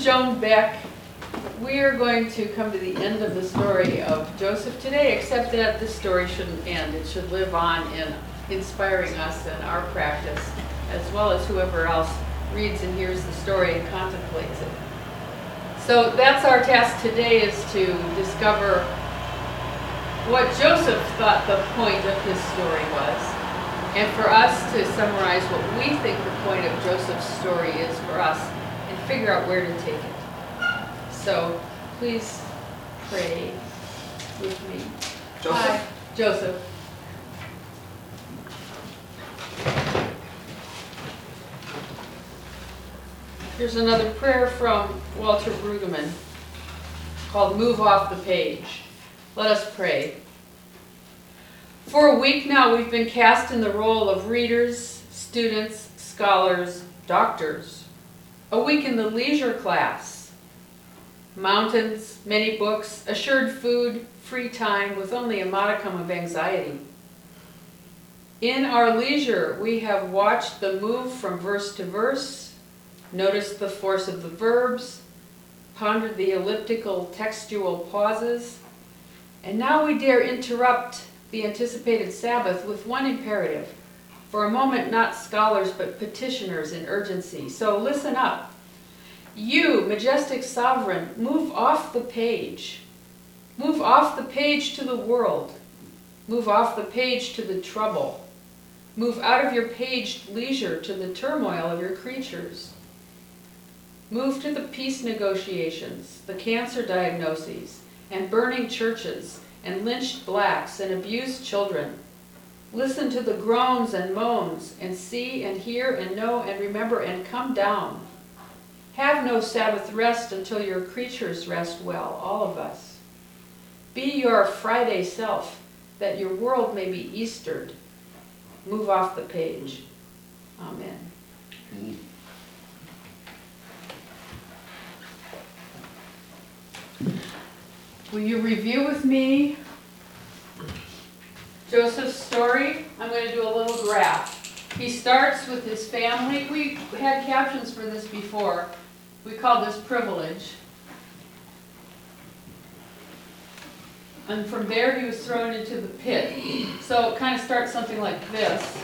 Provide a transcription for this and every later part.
Joan Beck. We are going to come to the end of the story of Joseph today, except that this story shouldn't end. It should live on in inspiring us in our practice, as well as whoever else reads and hears the story and contemplates it. So that's our task today, is to discover what Joseph thought the point of his story was, and for us to summarize what we think the point of Joseph's story is for us, and figure out where to take it. So please pray with me. Joseph? Hi, Joseph. Here's another prayer from Walter Brueggemann called Move Off the Page. Let us pray. For a week now we've been cast in the role of readers, students, scholars, doctors. A week in the leisure class. Mountains, many books, assured food, free time with only a modicum of anxiety. In our leisure we have watched the move from verse to verse, noticed the force of the verbs, pondered the elliptical textual pauses, and now we dare interrupt the anticipated Sabbath with one imperative. For a moment, not scholars, but petitioners in urgency. So listen up. You, majestic sovereign, move off the page. Move off the page to the world. Move off the page to the trouble. Move out of your paged leisure to the turmoil of your creatures. Move to the peace negotiations, the cancer diagnoses, and burning churches, and lynched blacks, and abused children. Listen to the groans and moans, and see and hear and know and remember and come down. Have no Sabbath rest until your creatures rest well, all of us. Be your Friday self, that your world may be Eastered. Move off the page. Amen. Will you review with me Joseph's story? I'm going to do a little graph. He starts with his family. We had captions for this before. We called this privilege. And from there he was thrown into the pit. So it kind of starts something like this,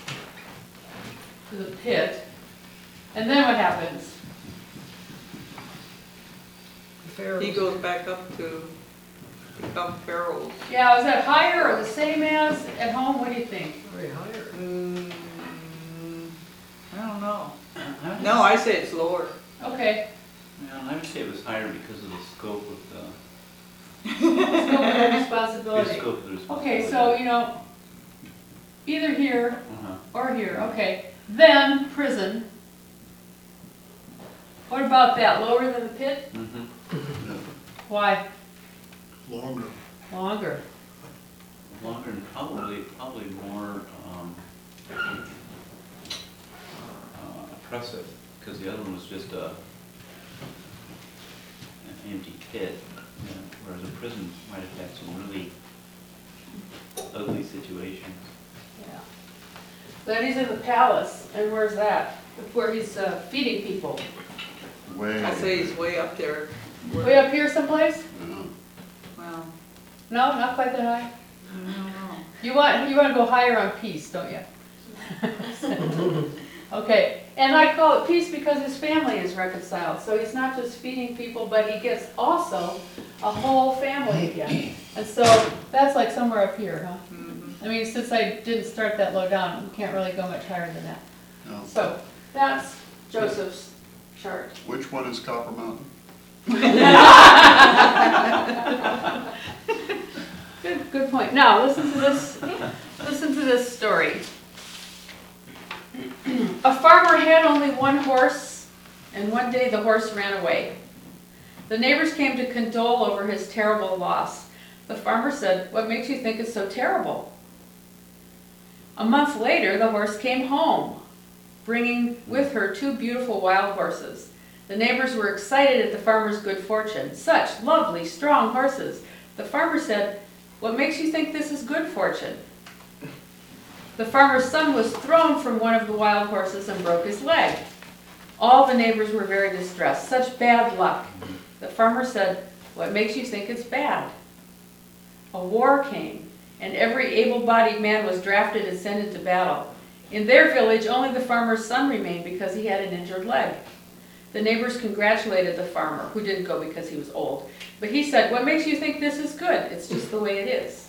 to the pit. And then what happens? He goes back up to become Pharaoh's. Yeah, is that higher or the same as at home? What do you think? Way higher. I don't know. No, I say it's lower. Okay. Yeah, I would say it was higher because of the scope of the Scope of responsibility. scope of the responsibility. Okay, so, you know, either here Uh-huh. or here. Okay. Then prison. What about that? Lower than the pit? Mm-hmm. Why? Longer. Longer. Longer and probably more oppressive, because the other one was just an empty pit, you know, whereas a prison might have had some really ugly situations. Yeah. Then he's in the palace, and where's that? Where he's feeding people. I say he's way up there. Way up here someplace? Well, No, not quite that high. I don't know. You want to go higher on peace, don't you? Okay, and I call it peace because his family is reconciled. So he's not just feeding people, but he gets also a whole family again. And so that's like somewhere up here, huh? Mm-hmm. I mean, since I didn't start that low down, you can't really go much higher than that. No. So that's Joseph's chart. Which one is Copper Mountain? Good point. Now listen to this. Listen to this story. A farmer had only one horse, and one day the horse ran away. The neighbors came to condole over his terrible loss. The farmer said, "What makes you think it's so terrible?" A month later, the horse came home, bringing with her two beautiful wild horses. The neighbors were excited at the farmer's good fortune. Such lovely, strong horses. The farmer said, "What makes you think this is good fortune?" The farmer's son was thrown from one of the wild horses and broke his leg. All the neighbors were very distressed. Such bad luck. The farmer said, "What makes you think it's bad?" A war came, and every able-bodied man was drafted and sent into battle. In their village, only the farmer's son remained because he had an injured leg. The neighbors congratulated the farmer, who didn't go because he was old. But he said, "What makes you think this is good? It's just the way it is."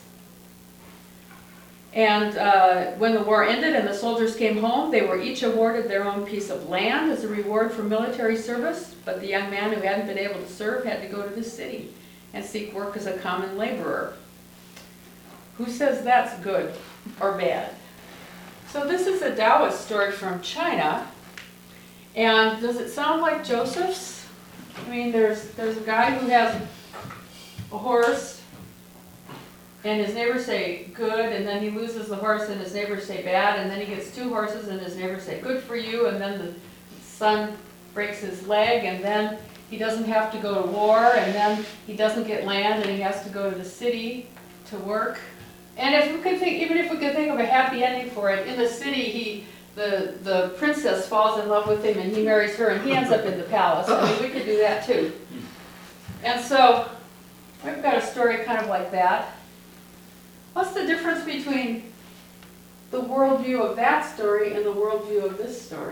And when the war ended and the soldiers came home, they were each awarded their own piece of land as a reward for military service. But the young man who hadn't been able to serve had to go to the city and seek work as a common laborer. Who says that's good or bad? So this is a Taoist story from China. And does it sound like Joseph's? I mean, there's a guy who has a horse, and his neighbors say good, and then he loses the horse and his neighbors say bad, and then he gets 2 horses and his neighbors say good for you, and then the son breaks his leg, and then he doesn't have to go to war, and then he doesn't get land and he has to go to the city to work. And if we could think, even if we could think of a happy ending for it, in the city the princess falls in love with him and he marries her and he ends up in the palace. I mean, we could do that too. And so we've got a story kind of like that. What's the difference between the worldview of that story and the worldview of this story?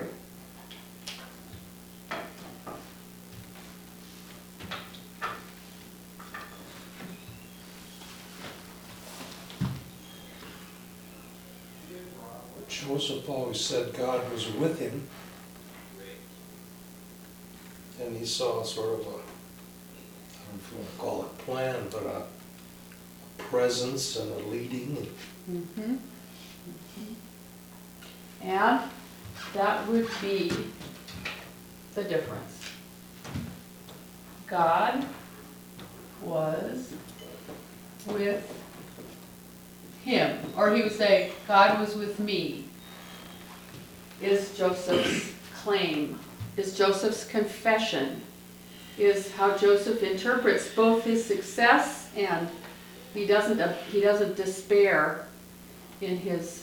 Joseph always said God was with him, and he saw sort of a, I don't know if you want to call it plan, but a presence and a leading. Mm-hmm. And that would be the difference. God was with him, or he would say, God was with me, is Joseph's claim, is Joseph's confession, is how Joseph interprets both his success, and he doesn't despair in his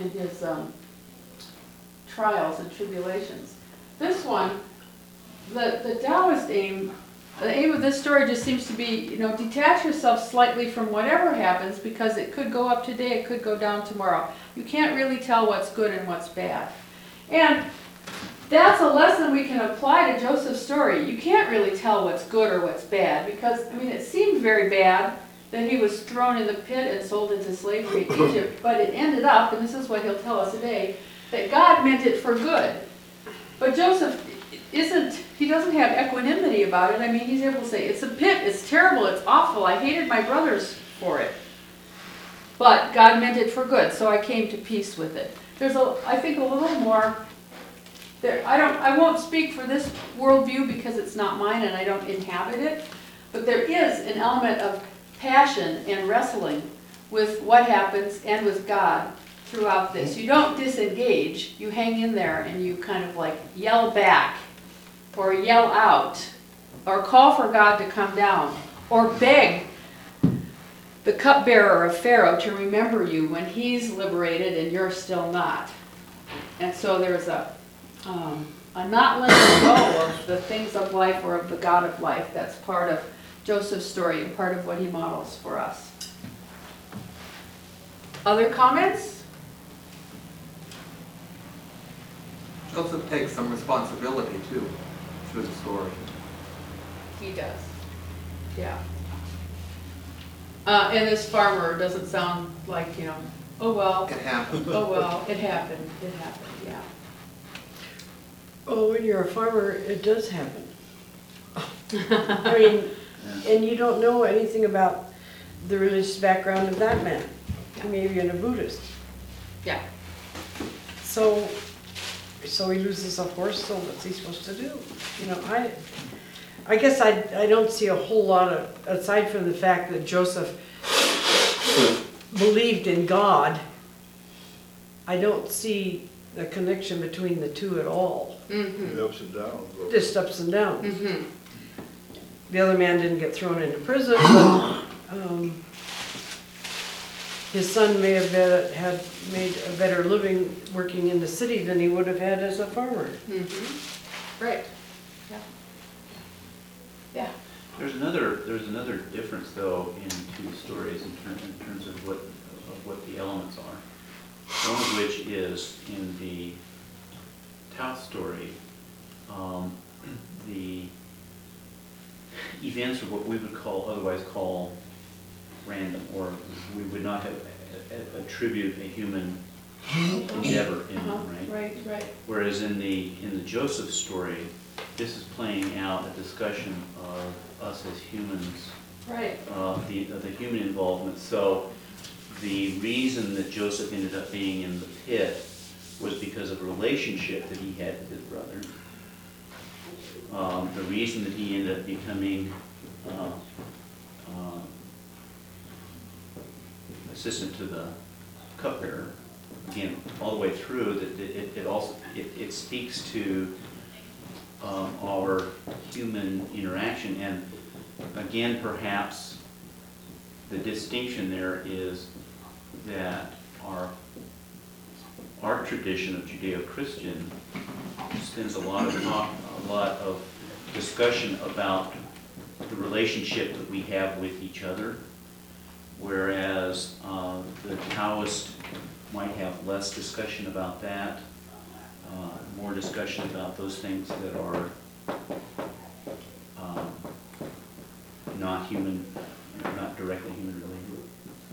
trials and tribulations. This one, the Taoist aim, the aim of this story just seems to be, detach yourself slightly from whatever happens, because it could go up today, it could go down tomorrow. You can't really tell what's good and what's bad. And that's a lesson we can apply to Joseph's story. You can't really tell what's good or what's bad, because, it seemed very bad that he was thrown in the pit and sold into slavery in Egypt, but it ended up, and this is what he'll tell us today, that God meant it for good. But Joseph he doesn't have equanimity about it. He's able to say, it's a pit, it's terrible, it's awful, I hated my brothers for it. But God meant it for good, so I came to peace with it. There's, I think, a little more there. I won't speak for this worldview because it's not mine and I don't inhabit it, but there is an element of passion and wrestling with what happens and with God throughout this. You don't disengage, you hang in there and you kind of like yell back, or yell out, or call for God to come down, or beg the cupbearer of Pharaoh to remember you when he's liberated and you're still not. And so there's a not letting go of the things of life or of the God of life. That's part of Joseph's story and part of what he models for us. Other comments? Joseph takes some responsibility too, through the story. He does, yeah. And this farmer doesn't sound like, oh well, It happened. oh well, it happened, yeah. Oh, when you're a farmer, it does happen. I mean, and you don't know anything about the religious background of that man. Maybe you're a Buddhist. Yeah. So he loses a horse, so what's he supposed to do? I guess I don't see a whole lot of, aside from the fact that Joseph believed in God, I don't see the connection between the two at all. Mm-hmm. The ups and downs. Just ups and downs. Mm-hmm. The other man didn't get thrown into prison, but his son may have had made a better living working in the city than he would have had as a farmer. Mm-hmm. Right. Yeah. Yeah. There's another difference though in two stories in terms of what the elements are. One of which is in the Tao story, the events are what we would otherwise call random, or we would not have attribute a human endeavor in them, right? Right. Whereas in the Joseph story, this is playing out a discussion of us as humans, Right. the human involvement. So the reason that Joseph ended up being in the pit was because of a relationship that he had with his brother. The reason that he ended up becoming assistant to the cupbearer, again, all the way through, that it speaks to our human interaction. And again, perhaps the distinction there is that our tradition of Judeo-Christian spends a lot of discussion about the relationship that we have with each other, whereas the Taoist might have less discussion about that, more discussion about those things that are not human, not directly human related.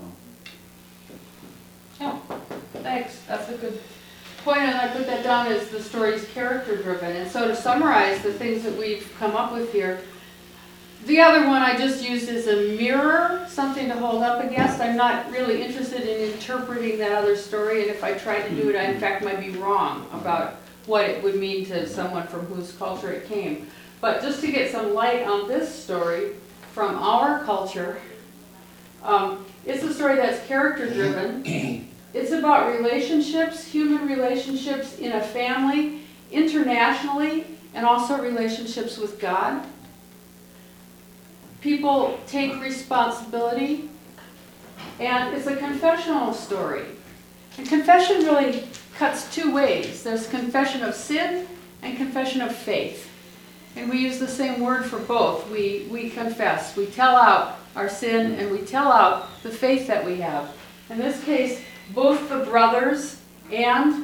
So. Yeah, thanks. That's a good point, and I put that down as the story's character-driven. And so to summarize the things that we've come up with here, the other one I just used as a mirror, something to hold up against. I'm not really interested in interpreting that other story, and if I try to do it, I in fact might be wrong about what it would mean to someone from whose culture it came. But just to get some light on this story from our culture, it's a story that's character-driven. It's about relationships, human relationships in a family, internationally, and also relationships with God. People take responsibility, and it's a confessional story. And confession really cuts two ways. There's confession of sin and confession of faith. And we use the same word for both. We confess. We tell out our sin, and we tell out the faith that we have. In this case, both the brothers and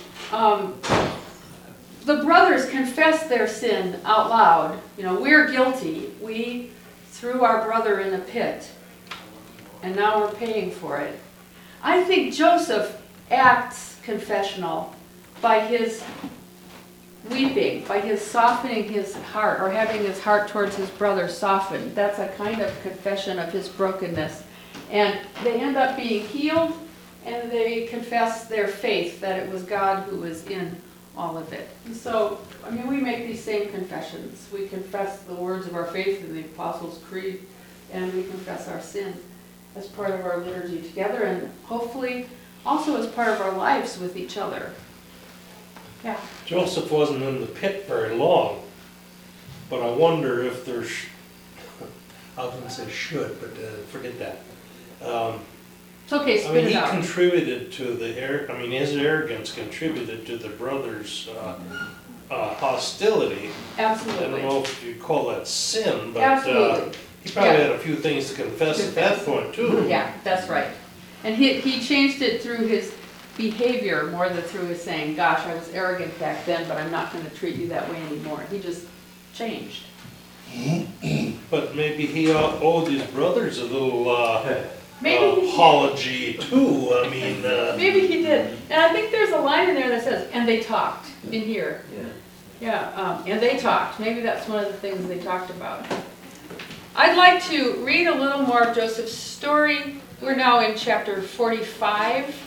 the brothers confess their sin out loud. You know, we're guilty. We threw our brother in the pit, and now we're paying for it. I think Joseph acts confessional by his weeping, by his softening his heart, or having his heart towards his brother softened. That's a kind of confession of his brokenness. And they end up being healed, and they confess their faith that it was God who was in all of it. And so, I mean, we make these same confessions. We confess the words of our faith in the Apostles' Creed, and we confess our sin as part of our liturgy together, and hopefully also as part of our lives with each other. Yeah. Joseph wasn't in the pit very long, but I wonder if there's, I was going to say should, but forget that. It's okay, I spit mean, it he out. contributed to his arrogance contributed to the brothers' hostility. Absolutely. I don't know if you call that sin, but Absolutely. he probably Yeah. had a few things to confess at that point too. Yeah, that's right. And he changed it through his behavior more than through his saying, gosh, I was arrogant back then, but I'm not going to treat you that way anymore. He just changed. But maybe he owed his brothers a little Maybe he apology too. I mean, Maybe he did. And I think there's a line in there that says, and they talked in here. Yeah, and they talked. Maybe that's one of the things they talked about. I'd like to read a little more of Joseph's story. We're now in chapter 45.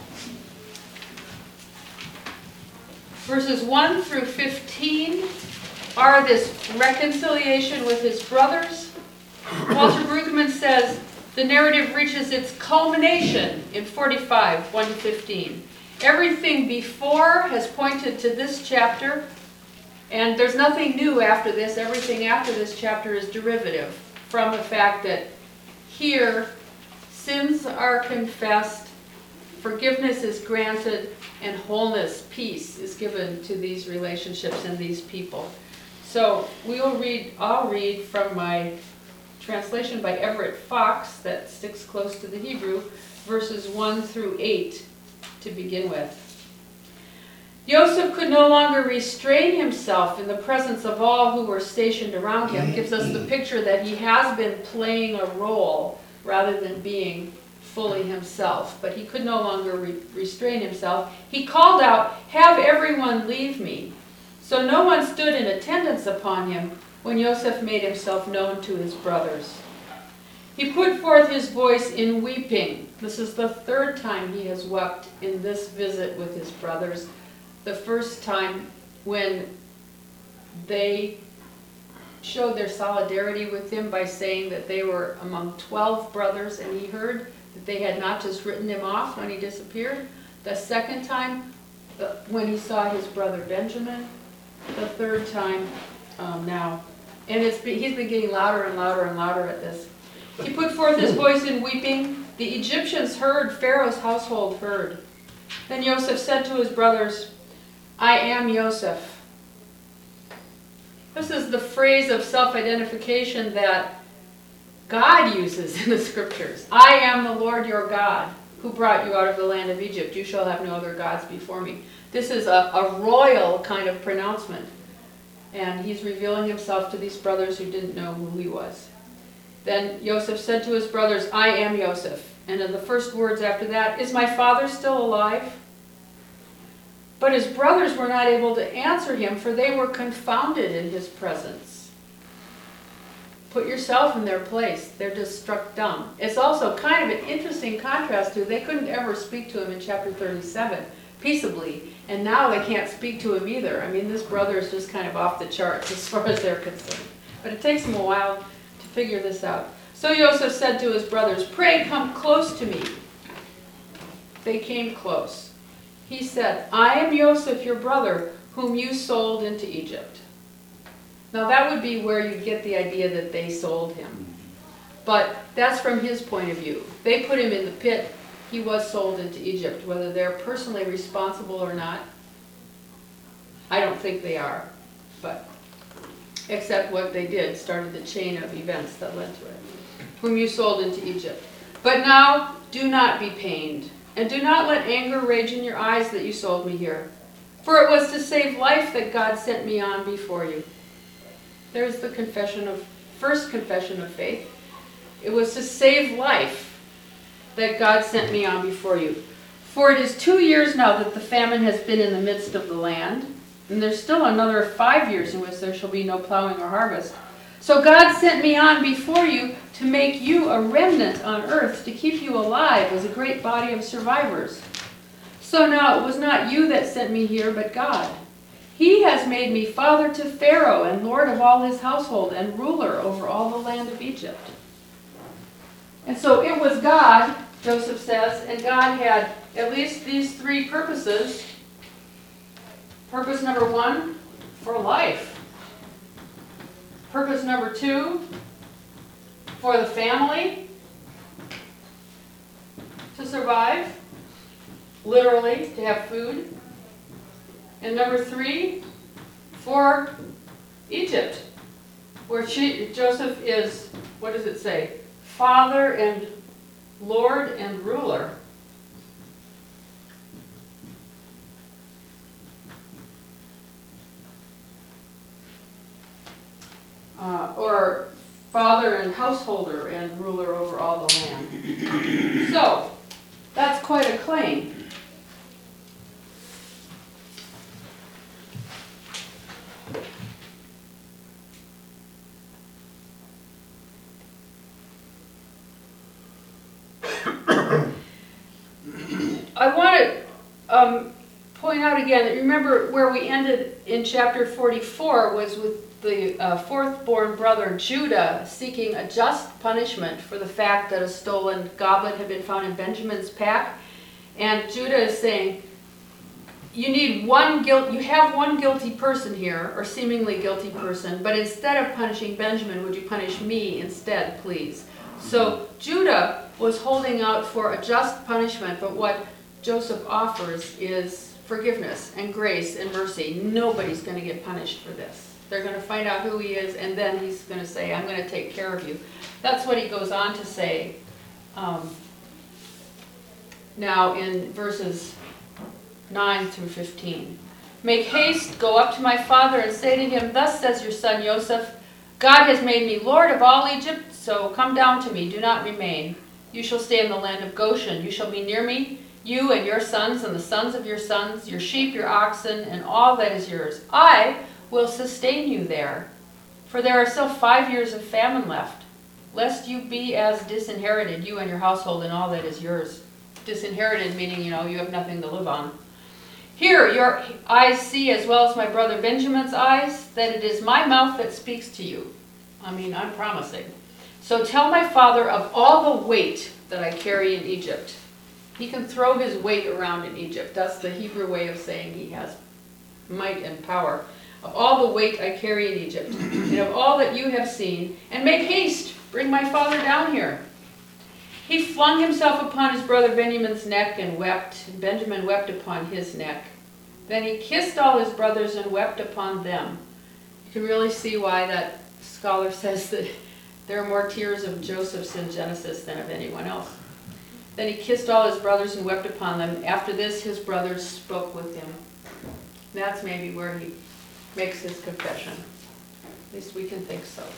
Verses 1 through 15 are this reconciliation with his brothers. Walter Brueggemann says, the narrative reaches its culmination in 45, 1 to 15. Everything before has pointed to this chapter, and there's nothing new after this. Everything after this chapter is derivative from the fact that here sins are confessed, forgiveness is granted, and wholeness, peace, is given to these relationships and these people. So I'll read from my translation by Everett Fox that sticks close to the Hebrew, verses 1 through 8 to begin with. Joseph could no longer restrain himself in the presence of all who were stationed around him. Gives us the picture that he has been playing a role rather than being fully himself. But he could no longer restrain himself. He called out, "Have everyone leave me." So no one stood in attendance upon him when Joseph made himself known to his brothers. He put forth his voice in weeping. This is the third time he has wept in this visit with his brothers. The first time when they showed their solidarity with him by saying that they were among 12 brothers, and he heard that they had not just written him off when he disappeared. The second time, when he saw his brother Benjamin. The third time now. And he's been getting louder and louder and louder at this. He put forth his voice in weeping. The Egyptians heard, Pharaoh's household heard. Then Joseph said to his brothers, "I am Joseph." This is the phrase of self-identification that God uses in the scriptures. "I am the Lord your God, who brought you out of the land of Egypt. You shall have no other gods before me." This is a royal kind of pronouncement. And he's revealing himself to these brothers who didn't know who he was. Then Joseph said to his brothers, "I am Joseph." And in the first words after that, "Is my father still alive?" But his brothers were not able to answer him, for they were confounded in his presence. Put yourself in their place. They're just struck dumb. It's also kind of an interesting contrast to, they couldn't ever speak to him in chapter 37 peaceably, and now they can't speak to him either. I mean, this brother is just kind of off the charts as far as they're concerned. But it takes them a while to figure this out. So Joseph said to his brothers, "Pray come close to me." They came close. He said, "I am Joseph, your brother, whom you sold into Egypt." Now that would be where you get the idea that they sold him. But that's from his point of view. They put him in the pit. He was sold into Egypt. Whether they're personally responsible or not, I don't think they are. But except what they did started the chain of events that led to it. "Whom you sold into Egypt. But now do not be pained, and do not let anger rage in your eyes that you sold me here. For it was to save life that God sent me on before you." There's the first confession of faith. It was to save life that God sent me on before you. For it is 2 years now that the famine has been in the midst of the land, and there's still another 5 years in which there shall be no plowing or harvest. So God sent me on before you to make you a remnant on earth, to keep you alive as a great body of survivors. So now it was not you that sent me here, but God. He has made me father to Pharaoh and lord of all his household and ruler over all the land of Egypt. And so it was God, Joseph says, and God had at least these three purposes. Purpose number 1, for life. Purpose number 2, for the family to survive, literally, to have food. And number 3, for Egypt, where Joseph is, what does it say? Father and Lord and ruler. Or father and householder and ruler over all the land. So, that's quite a claim. I want to point out again that remember where we ended in chapter 44 was with the fourth-born brother Judah seeking a just punishment for the fact that a stolen goblet had been found in Benjamin's pack. And Judah is saying, you have one guilty person here, or seemingly guilty person, but instead of punishing Benjamin, would you punish me instead, please? So Judah was holding out for a just punishment, but what Joseph offers is forgiveness and grace and mercy. Nobody's going to get punished for this. They're going to find out who he is, and then he's going to say, I'm going to take care of you. That's what he goes on to say now in verses 9 through 15. Make haste, go up to my father and say to him, thus says your son Joseph, God has made me Lord of all Egypt, so come down to me, do not remain. You shall stay in the land of Goshen. You shall be near me, you and your sons and the sons of your sons, your sheep, your oxen, and all that is yours. I will sustain you there, for there are still 5 years of famine left, lest you be as disinherited, you and your household and all that is yours. Disinherited meaning, you have nothing to live on. Here your eyes see, as well as my brother Benjamin's eyes, that it is my mouth that speaks to you. I'm promising. So tell my father of all the weight that I carry in Egypt. He can throw his weight around in Egypt. That's the Hebrew way of saying he has might and power. Of all the weight I carry in Egypt, and of all that you have seen, and make haste, bring my father down here. He flung himself upon his brother Benjamin's neck and wept, and Benjamin wept upon his neck. Then he kissed all his brothers and wept upon them. You can really see why that scholar says that there are more tears of Joseph's in Genesis than of anyone else. Then he kissed all his brothers and wept upon them. After this, his brothers spoke with him. That's maybe where he makes his confession. At least we can think so.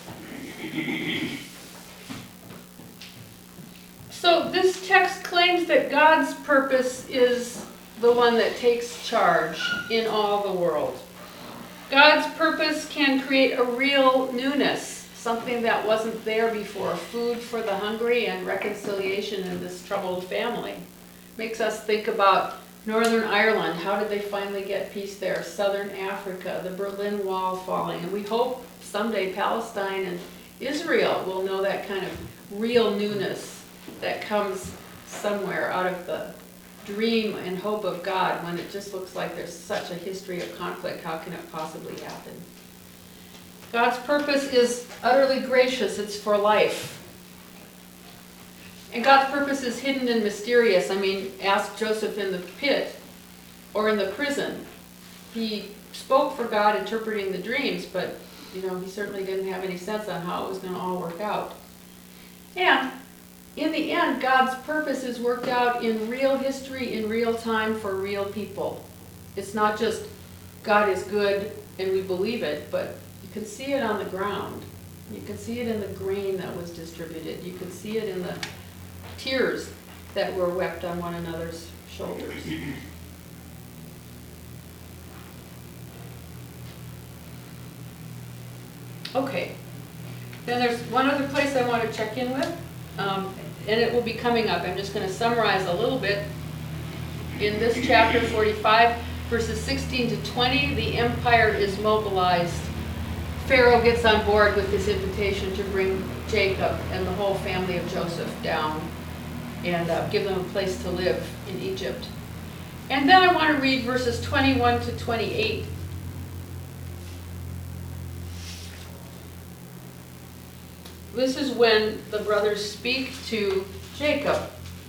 So this text claims that God's purpose is the one that takes charge in all the world. God's purpose can create a real newness, something that wasn't there before, food for the hungry and reconciliation in this troubled family. Makes us think about Northern Ireland. How did they finally get peace there? Southern Africa, the Berlin Wall falling. And we hope someday Palestine and Israel will know that kind of real newness that comes somewhere out of the dream and hope of God when it just looks like there's such a history of conflict. How can it possibly happen? God's purpose is utterly gracious. It's for life. And God's purpose is hidden and mysterious. Ask Joseph in the pit or in the prison. He spoke for God interpreting the dreams, but he certainly didn't have any sense on how it was going to all work out. And in the end, God's purpose is worked out in real history, in real time, for real people. It's not just God is good and we believe it, but you can see it on the ground. You can see it in the grain that was distributed. You can see it in the tears that were wept on one another's shoulders. Okay, then there's one other place I want to check in with, and it will be coming up. I'm just going to summarize a little bit. In this chapter 45, verses 16 to 20, the empire is mobilized. Pharaoh gets on board with this invitation to bring Jacob and the whole family of Joseph down and give them a place to live in Egypt. And then I want to read verses 21 to 28. This is when the brothers speak to Jacob.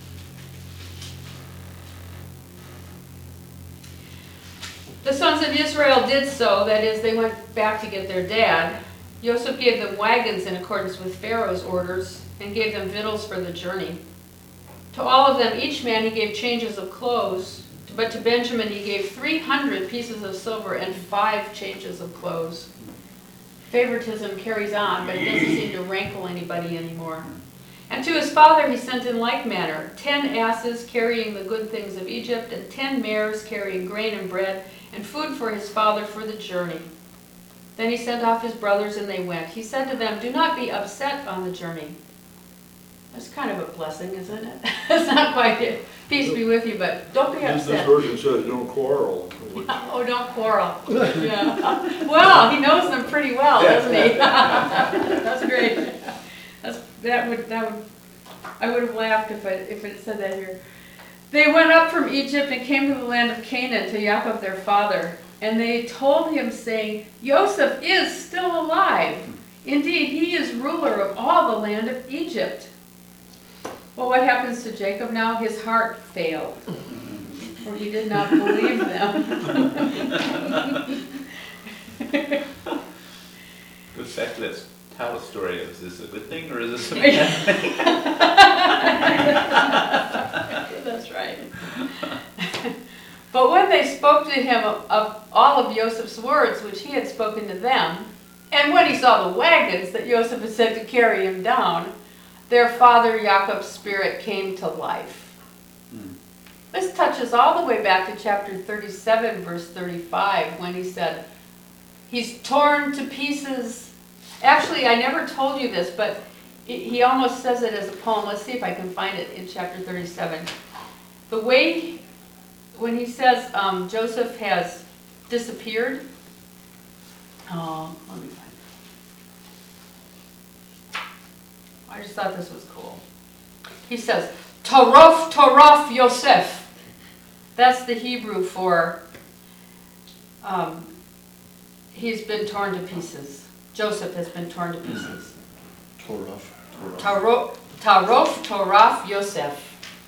The sons of Israel did so, that is, they went back to get their dad. Joseph gave them wagons in accordance with Pharaoh's orders and gave them victuals for the journey. To all of them, each man, he gave changes of clothes, but to Benjamin he gave 300 pieces of silver and 5 changes of clothes. Favoritism carries on, but it doesn't seem to rankle anybody anymore. And to his father he sent in like manner 10 asses carrying the good things of Egypt, and 10 mares carrying grain and bread, and food for his father for the journey. Then he sent off his brothers, and they went. He said to them, "Do not be upset on the journey." That's kind of a blessing, isn't it? It's not quite it. Peace be with you, but don't be This upset. version says don't quarrel. Oh, don't quarrel. Yeah. Well, he knows them pretty well, doesn't he? That's great. I would have laughed if it said that here. They went up from Egypt and came to the land of Canaan to Jacob their father. And they told him, saying, "Joseph is still alive. Indeed, he is ruler of all the land of Egypt." Well, what happens to Jacob now? His heart failed. for he did not believe them. The fact that it's tell a story, is this a good thing or is this a bad thing? That's right. But when they spoke to him of all of Joseph's words, which he had spoken to them, and when he saw the wagons that Joseph had sent to carry him down, their father Jacob's spirit came to life. This touches all the way back to chapter 37, verse 35, when he said, he's torn to pieces. Actually, I never told you this, but he almost says it as a poem. Let's see if I can find it in chapter 37. The way, when he says Joseph has disappeared, let me find it. I just thought this was cool. He says, Tarof Yosef. That's the Hebrew for he's been torn to pieces. Joseph has been torn to pieces. Tarof Yosef.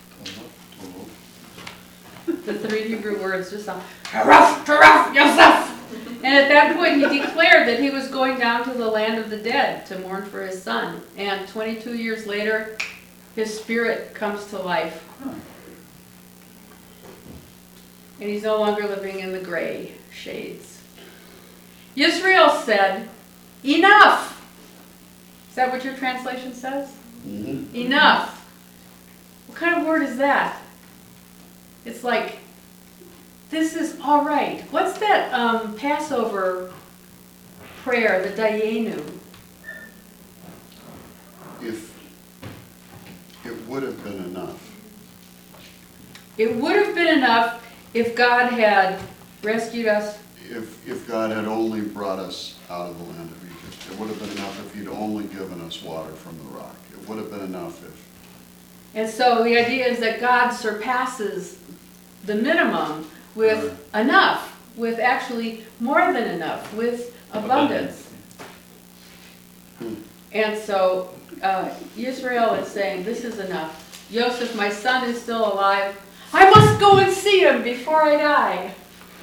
The three Hebrew words just sound Tarof Yosef. And at that point he declared that he was going down to the land of the dead to mourn for his son. And 22 years later, his spirit comes to life. And he's no longer living in the gray shades. Israel said, enough! Is that what your translation says? Mm-hmm. Enough. What kind of word is that? It's like, this is all right. What's that Passover prayer, the Dayenu? If it would have been enough. It would have been enough if God had rescued us. If God had only brought us out of the land of Egypt. It would have been enough if he'd only given us water from the rock. It would have been enough if... And so the idea is that God surpasses the minimum with enough, with actually more than enough, with abundance. And so Israel is saying, this is enough. Joseph, my son is still alive. I must go and see him before I die.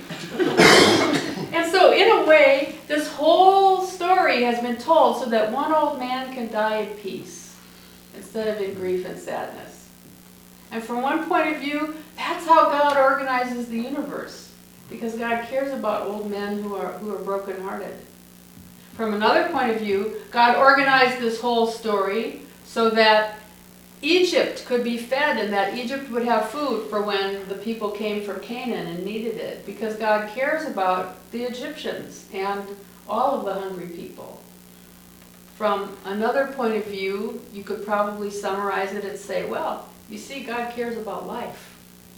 And so in a way, this whole story has been told so that one old man can die in peace instead of in grief and sadness. And from one point of view, that's how God organizes the universe, because God cares about old men who are brokenhearted. From another point of view, God organized this whole story so that Egypt could be fed and that Egypt would have food for when the people came from Canaan and needed it, because God cares about the Egyptians and all of the hungry people. From another point of view, you could probably summarize it and say, well, you see, God cares about life.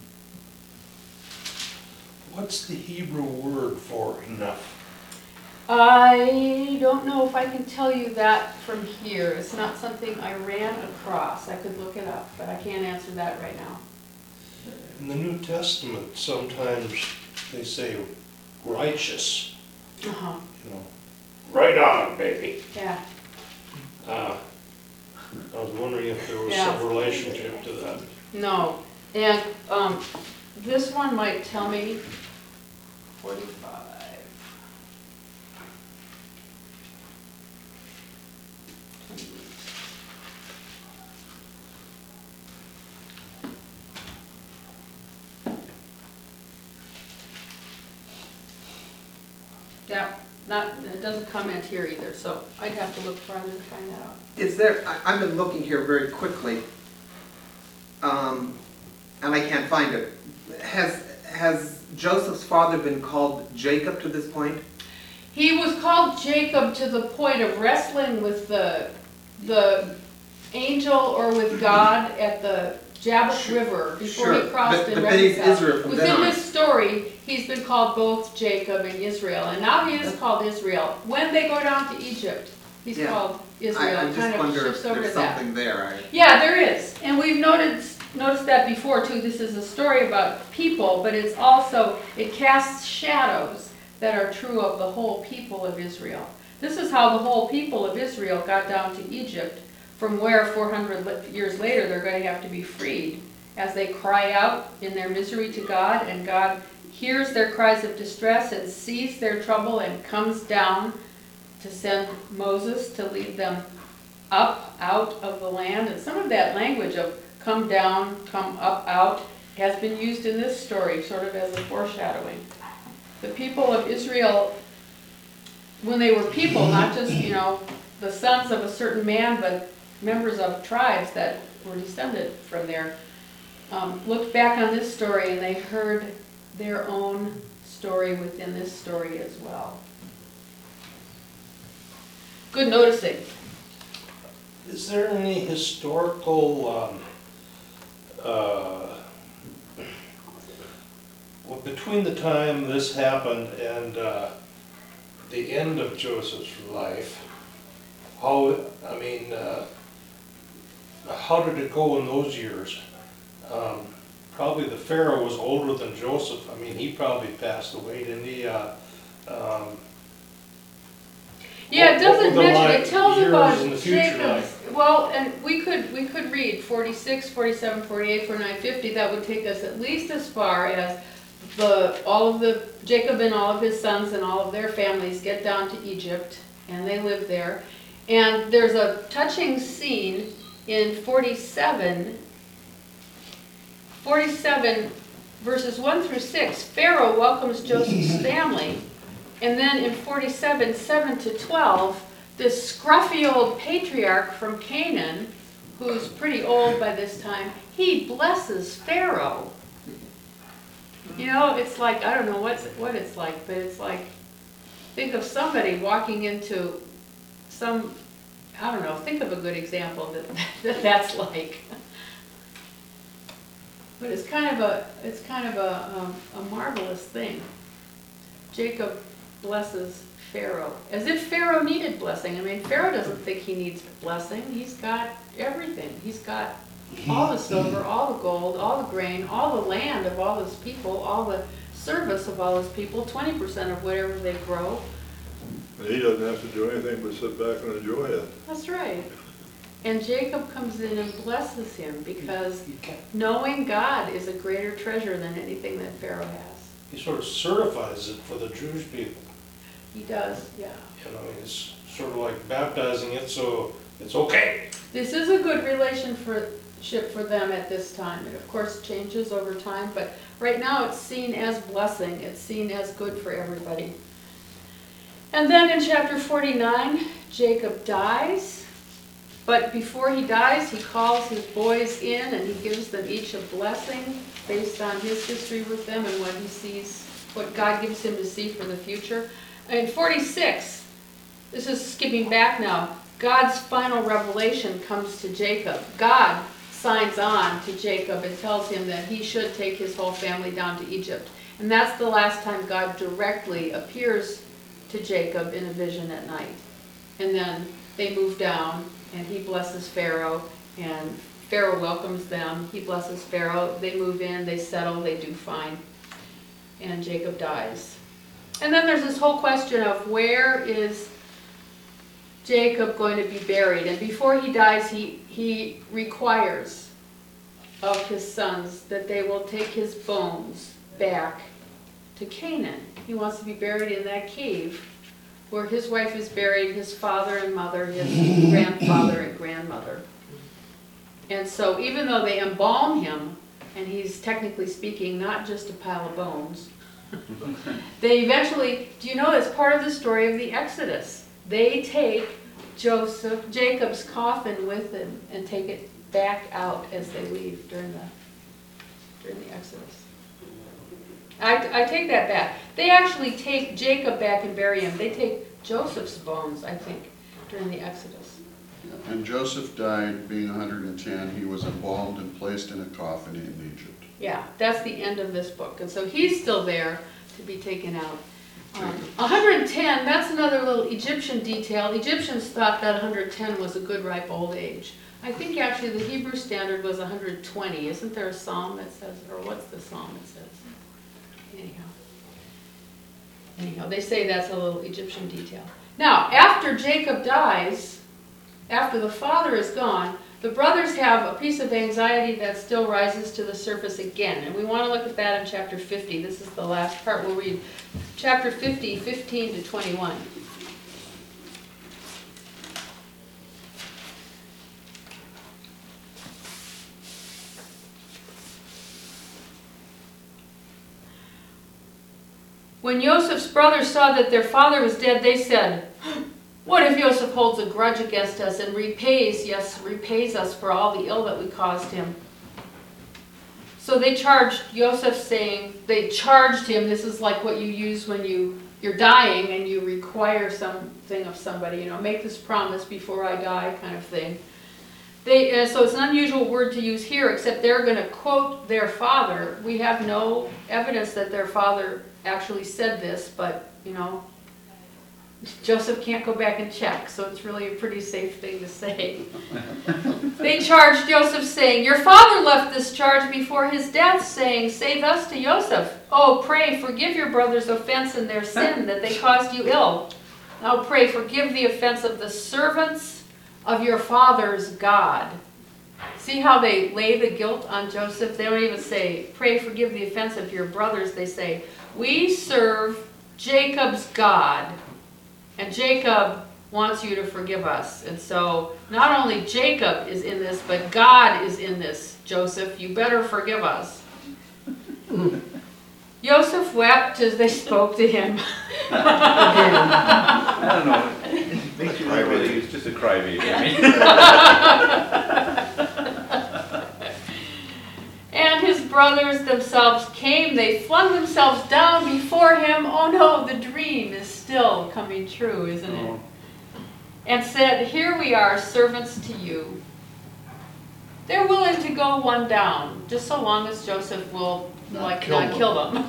What's the Hebrew word for enough? I don't know if I can tell you that from here. It's not something I ran across. I could look it up, but I can't answer that right now. In the New Testament, sometimes they say righteous. Uh-huh. You know, right on, baby. Yeah. I was wondering if there was Yeah. some relationship to that. No. And this one might tell me 45. Yeah, it doesn't comment here either, so I'd have to look further to find that out. Is there, I've been looking here very quickly, and I can't find it. Has Joseph's father been called Jacob to this point? He was called Jacob to the point of wrestling with the angel or with God at the Jabbok River before he crossed and but he's reconciled. Israel from then Within on. this story, he's been called both Jacob and Israel, and now he is called Israel. When they go down to Egypt, he's Yeah. called Israel. I It just kind of wonder shifts if over there's to that. something there. Yeah, there is. And we've noticed that before too. This is a story about people, but it's also, it casts shadows that are true of the whole people of Israel. This is how the whole people of Israel got down to Egypt, from where 400 years later they're going to have to be freed as they cry out in their misery to God, and God hears their cries of distress and sees their trouble and comes down to send Moses to lead them up out of the land. And some of that language of come down, come up, out has been used in this story sort of as a foreshadowing. The people of Israel, when they were people, not just, the sons of a certain man, but members of tribes that were descended from there, looked back on this story and they heard their own story within this story as well. Good noticing. Is there any historical, between the time this happened and the end of Joseph's life, how did it go in those years? Probably the Pharaoh was older than Joseph. I mean, he probably passed away, didn't he? Yeah, it doesn't mention, it tells about in the future, Jacob's, well, and we could read 46, 47, 48, 49, 50, that would take us at least as far as Jacob and all of his sons and all of their families get down to Egypt, and they live there. And there's a touching scene in 47 verses 1 through 6. Pharaoh welcomes Joseph's family. And then in 47, 7 to 12, this scruffy old patriarch from Canaan, who's pretty old by this time, he blesses Pharaoh. It's like, I don't know what it's like, but it's like, think of somebody walking into some, I don't know, think of a good example that's like. But it's kind of a marvelous thing. Jacob blesses Pharaoh, as if Pharaoh needed blessing. I mean, Pharaoh doesn't think he needs blessing. He's got everything. He's got all the silver, all the gold, all the grain, all the land of all his people, all the service of all his people, 20% of whatever they grow. And he doesn't have to do anything but sit back and enjoy it. That's right. And Jacob comes in and blesses him because knowing God is a greater treasure than anything that Pharaoh has. He sort of certifies it for the Jewish people. He does, yeah. It's sort of like baptizing it, so it's okay. This is a good relationship for them at this time. It of course changes over time, but right now it's seen as blessing. It's seen as good for everybody. And then in chapter 49, Jacob dies. But before he dies, he calls his boys in and he gives them each a blessing based on his history with them and what he sees, what God gives him to see for the future. In 46, this is skipping back now, God's final revelation comes to Jacob. God signs on to Jacob and tells him that he should take his whole family down to Egypt. And that's the last time God directly appears to Jacob in a vision at night. And then they move down and he blesses Pharaoh and Pharaoh welcomes them. He blesses Pharaoh. They move in, they settle, they do fine. And Jacob dies. And then there's this whole question of where is Jacob going to be buried? And before he dies, he requires of his sons that they will take his bones back to Canaan. He wants to be buried in that cave where his wife is buried, his father and mother, his grandfather and grandmother. And so even though they embalm him, and he's technically speaking not just a pile of bones, they eventually, do you know, it's part of the story of the Exodus. They take Jacob's coffin with them and take it back out as they leave during the Exodus. I take that back. They actually take Jacob back and bury him. They take Joseph's bones, I think, during the Exodus. And Joseph died being 110. He was embalmed and placed in a coffin in Egypt. Yeah, that's the end of this book. And so he's still there to be taken out. 110, that's another little Egyptian detail. Egyptians thought that 110 was a good ripe old age. I think actually the Hebrew standard was 120. Isn't there a psalm that says, or what's the psalm that says? Anyhow, they say that's a little Egyptian detail. Now, after Jacob dies, after the father is gone, the brothers have a piece of anxiety that still rises to the surface again. And we want to look at that in chapter 50. This is the last part. We'll read chapter 50, 15 to 21. When Joseph's brothers saw that their father was dead, they said, "What if Joseph holds a grudge against us and repays us for all the ill that we caused him?" So they charged Joseph, saying, they charged him, this is like what you use when you're dying and you require something of somebody, make this promise before I die kind of thing. So it's an unusual word to use here, except they're going to quote their father. We have no evidence that their father actually said this, but, Joseph can't go back and check, so it's really a pretty safe thing to say. They charged Joseph, saying, "Your father left this charge before his death, saying, 'Say thus to Joseph, oh, pray, forgive your brother's offense and their sin, that they caused you ill. Now pray, forgive the offense of the servants of your father's God.'" See how they lay the guilt on Joseph? They don't even say, "Pray, forgive the offense of your brothers." They say, "We serve Jacob's God, and Jacob wants you to forgive us." And so not only Jacob is in this, but God is in this. Joseph, you better forgive us. Joseph wept as they spoke to him. I don't know. It makes you wonder whether he was just a crybaby. And his brothers themselves came. They flung themselves down before him. Oh no, the dream is still coming true, isn't it? And said, "Here we are, servants to you." They're willing to go one down, just so long as Joseph will not kill them.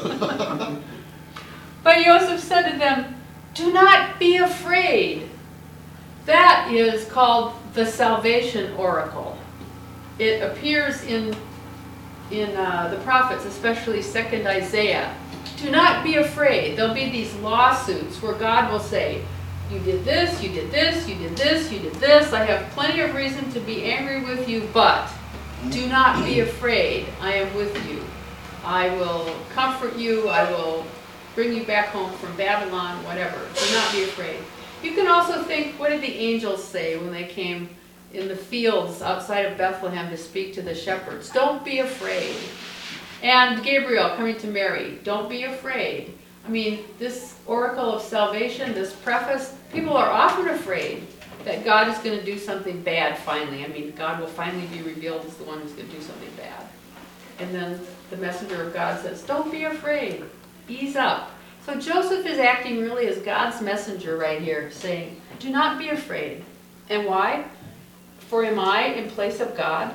But Joseph said to them, "Do not be afraid." That is called the salvation oracle. It appears in the prophets, especially 2nd Isaiah. Do not be afraid. There'll be these lawsuits where God will say, "You did this, you did this, you did this, you did this. I have plenty of reason to be angry with you, but do not be afraid. I am with you. I will comfort you. I will bring you back home from Babylon," whatever. Do not be afraid. You can also think, what did the angels say when they came in the fields outside of Bethlehem to speak to the shepherds? Don't be afraid. And Gabriel coming to Mary, don't be afraid. I mean, this oracle of salvation, this preface, people are often afraid that God is going to do something bad finally. I mean, God will finally be revealed as the one who's going to do something bad. And then the messenger of God says, don't be afraid, ease up. So Joseph is acting really as God's messenger right here, saying, do not be afraid. And why? For am I in place of God?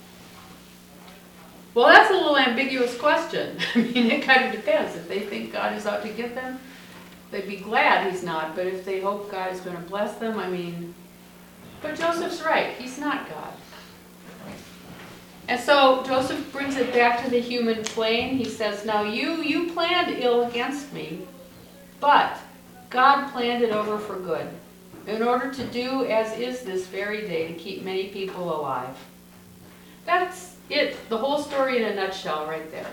Well, that's a little ambiguous question. I mean, it kind of depends. If they think God is out to get them, they'd be glad he's not. But if they hope God is going to bless them, I mean, but Joseph's right. He's not God. And so Joseph brings it back to the human plane. He says, now you planned ill against me, but God planned it over for good, in order to do as is this very day, to keep many people alive. That's it, the whole story in a nutshell right there.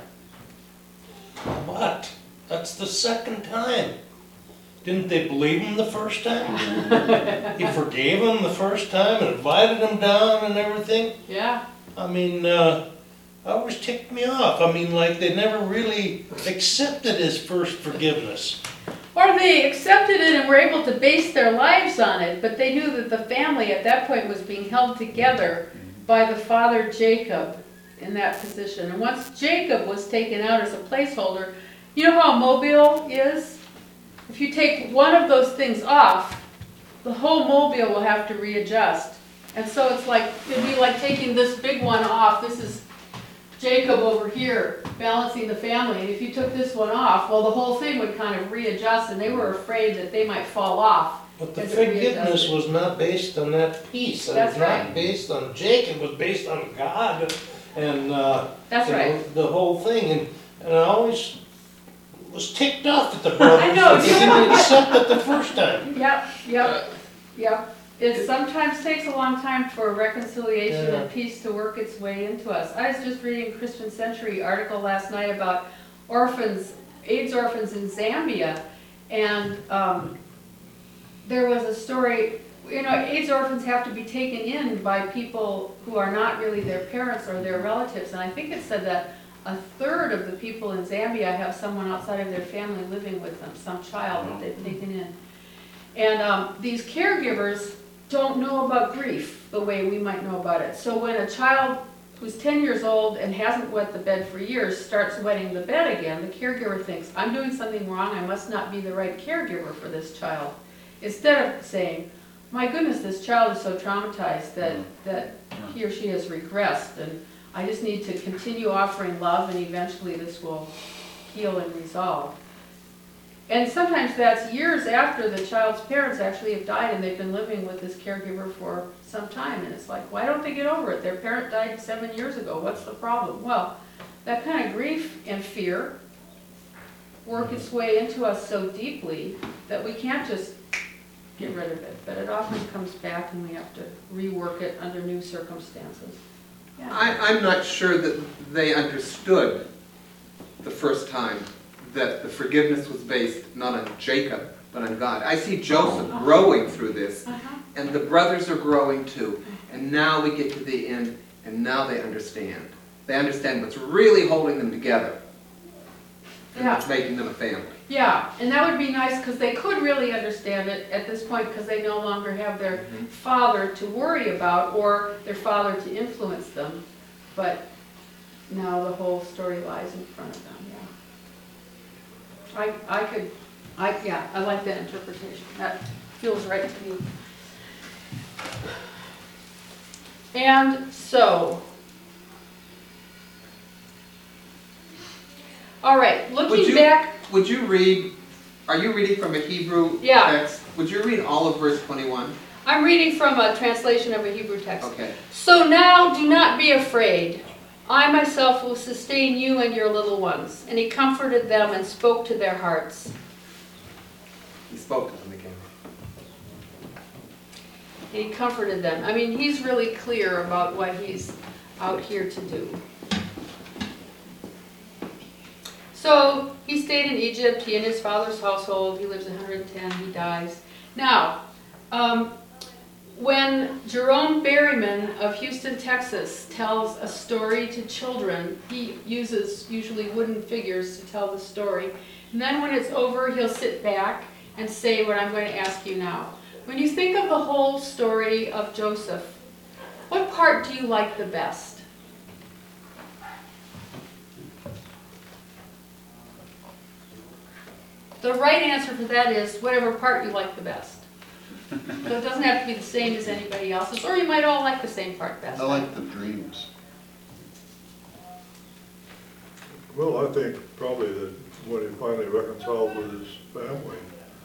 But that's the second time. Didn't they believe him the first time? He forgave him the first time and invited him down and everything. Yeah. I mean, that always ticked me off. I mean, like they never really accepted his first forgiveness. Or they accepted it and were able to base their lives on it, but they knew that the family at that point was being held together by the father Jacob in that position. And once Jacob was taken out as a placeholder, you know how a mobile is? If you take one of those things off, the whole mobile will have to readjust. And so it's like, it'd be like taking this big one off. This is Jacob over here balancing the family. And if you took this one off, well, the whole thing would kind of readjust, and they were afraid that they might fall off. But the forgiveness was not based on that piece. It was not based on Jacob. It was based on God and That's right. The whole thing. And I always was ticked off at the brothers. I know. They didn't accept it the first time. Yep. it sometimes takes a long time for reconciliation Yeah. and peace to work its way into us. I was just reading a Christian Century article last night about orphans, AIDS orphans in Zambia, and there was a story, you know, AIDS orphans have to be taken in by people who are not really their parents or their relatives, and I think it said that a third of the people in Zambia have someone outside of their family living with them, some child that they've taken in. And these caregivers don't know about grief the way we might know about it. So when a child who's 10 years old and hasn't wet the bed for years starts wetting the bed again, the caregiver thinks, I'm doing something wrong, I must not be the right caregiver for this child. Instead of saying, my goodness, this child is so traumatized that he or she has regressed, and I just need to continue offering love, and eventually this will heal and resolve. And sometimes that's years after the child's parents actually have died and they've been living with this caregiver for some time. And it's like, why don't they get over it? Their parent died 7 years ago. What's the problem? Well, that kind of grief and fear work its way into us so deeply that we can't just get rid of it. But it often comes back and we have to rework it under new circumstances. Yeah. I'm not sure that they understood the first time that the forgiveness was based not on Jacob, but on God. I see Joseph growing through this, and the brothers are growing too. And now we get to the end, and now they understand. They understand what's really holding them together, and what's making them a family. Yeah, and that would be nice because they could really understand it at this point because they no longer have their father to worry about or their father to influence them. But now the whole story lies in front of them, yeah. I like that interpretation. That feels right to me. And so, all right, looking back. Would you read, are you reading from a Hebrew text? Would you read all of verse 21? I'm reading from a translation of a Hebrew text. Okay. So now do not be afraid. I myself will sustain you and your little ones. And he comforted them and spoke to their hearts. He spoke to them again. He comforted them. I mean, he's really clear about what he's out here to do. So he stayed in Egypt, he and his father's household. He lives 110, he dies. Now, when Jerome Berryman of Houston, Texas tells a story to children, he uses usually wooden figures to tell the story. And then when it's over, he'll sit back and say what I'm going to ask you now. When you think of the whole story of Joseph, what part do you like the best? The right answer for that is whatever part you like the best. So it doesn't have to be the same as anybody else's, or you might all like the same part best. I like the dreams. Well, I think probably that when he finally reconciled with his family.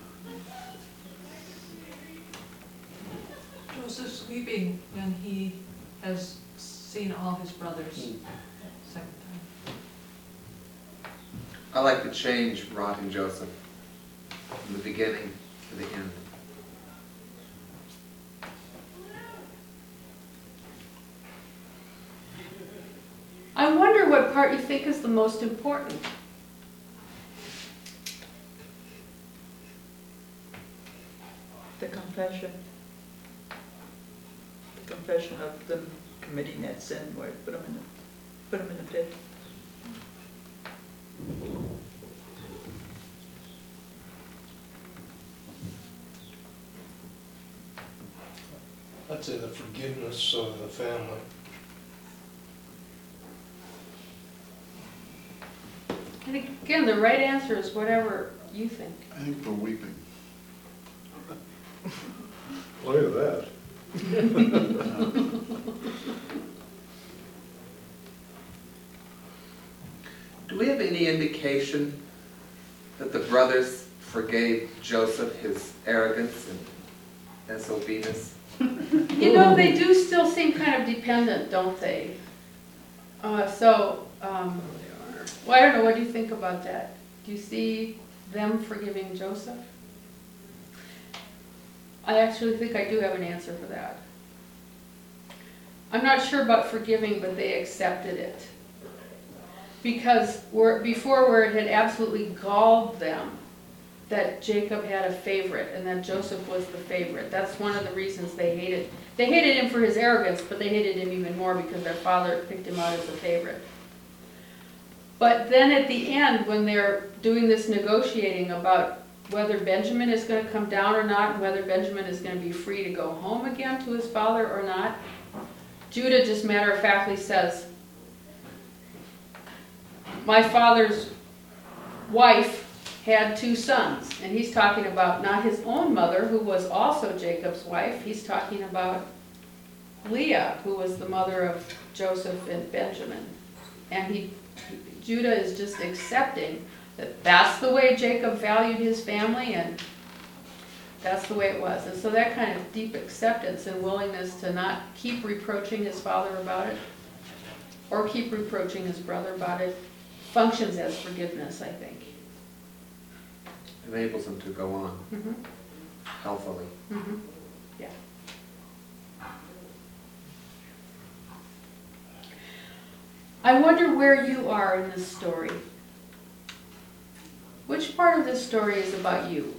Joseph's weeping when he has seen all his brothers second time. I like the change wrought in Joseph from the beginning to the end. I wonder what part you think is the most important. The confession. The confession of them committing that sin where it put them in the pit. I'd say the forgiveness of the family. And again, the right answer is whatever you think. I think the weeping. Look at that. Do we have any indication that the brothers forgave Joseph his arrogance and SOBness? You know, they do still seem kind of dependent, don't they? Well, I don't know, what do you think about that? Do you see them forgiving Joseph? I actually think I do have an answer for that. I'm not sure about forgiving, but they accepted it. Because before where it had absolutely galled them that Jacob had a favorite and that Joseph was the favorite. That's one of the reasons they hated. They hated him for his arrogance, but they hated him even more because their father picked him out as a favorite. But then at the end, when they're doing this negotiating about whether Benjamin is going to come down or not, and whether Benjamin is going to be free to go home again to his father or not, Judah just matter-of-factly says, my father's wife had 2 sons, and he's talking about not his own mother, who was also Jacob's wife. He's talking about Leah, who was the mother of Joseph and Benjamin. And Judah is just accepting that that's the way Jacob valued his family, and that's the way it was. And so that kind of deep acceptance and willingness to not keep reproaching his father about it, or keep reproaching his brother about it, functions as forgiveness, I think. Enables them to go on Mhm. healthily. Mhm. Yeah. I wonder where you are in this story. Which part of this story is about you?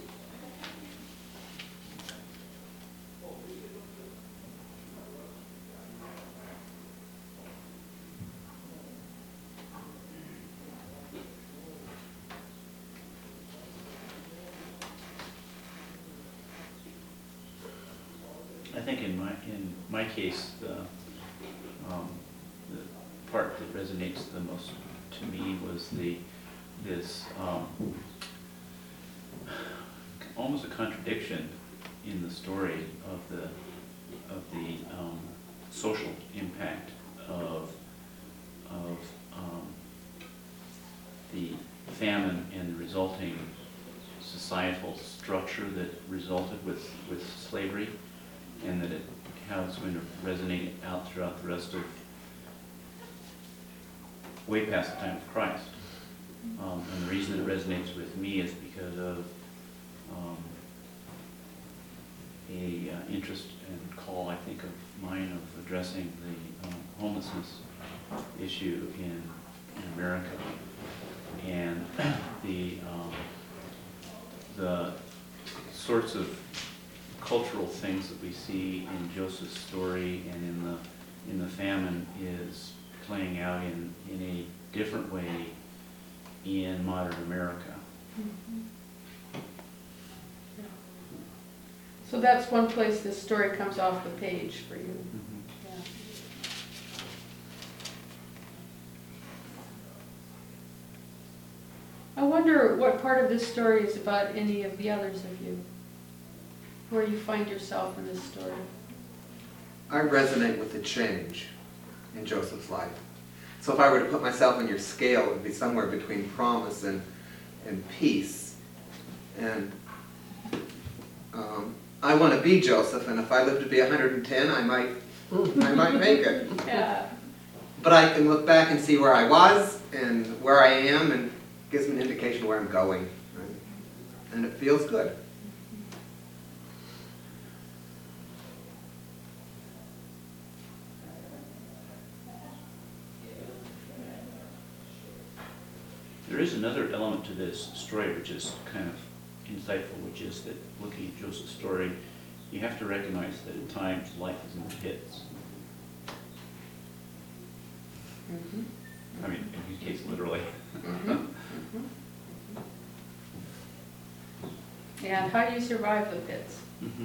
I think in my case, the part that resonates the most to me was this almost a contradiction in the story of the social impact of the famine and the resulting societal structure that resulted with slavery, and that how it's going to resonate out throughout the rest of, way past the time of Christ. And the reason it resonates with me is because of a interest and call, I think, of mine of addressing the homelessness issue in America, and the sorts of cultural things that we see in Joseph's story and in the famine is playing out in a different way in modern America. Mhm. Yeah. So that's one place this story comes off the page for you. Yeah. I wonder what part of this story is about any of the others of you, where you find yourself in this story. I resonate with the change in Joseph's life. So if I were to put myself on your scale, it would be somewhere between promise and peace. And I want to be Joseph, and if I live to be 110, I might make it. Yeah. But I can look back and see where I was and where I am, and it gives me an indication where I'm going. Right? And it feels good. There is another element to this story which is kind of insightful, which is that looking at Joseph's story, you have to recognize that at times life is in the pits. Mhm. I mean, in his case, literally. Mhm. And how do you survive the pits? Mhm.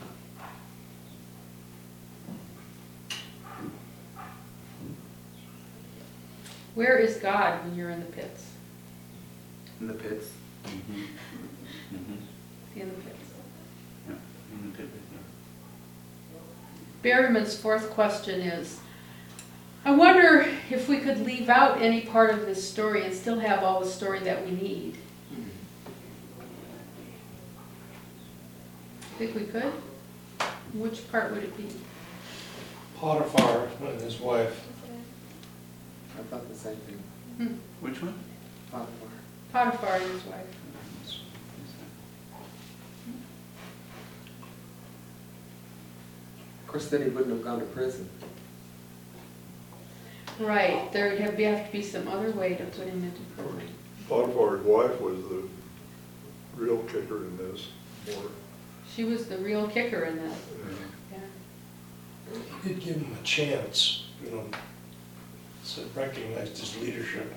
Where is God when you're in the pits? In the pits. Mhm. Mhm. In the pits. Yeah, in the pit with you. Berryman's fourth question is, I wonder if we could leave out any part of this story and still have all the story that we need. Think we could? Which part would it be? Potiphar and his wife. I thought the same thing. Which one? Potiphar. Potiphar and his wife. course, then he wouldn't have gone to prison. Right, there'd have to be some other way to put him into prison. Potiphar's wife was the real kicker in this, more. She was the real kicker in this. Yeah. Yeah. He did give him a chance, you know, so recognized his leadership.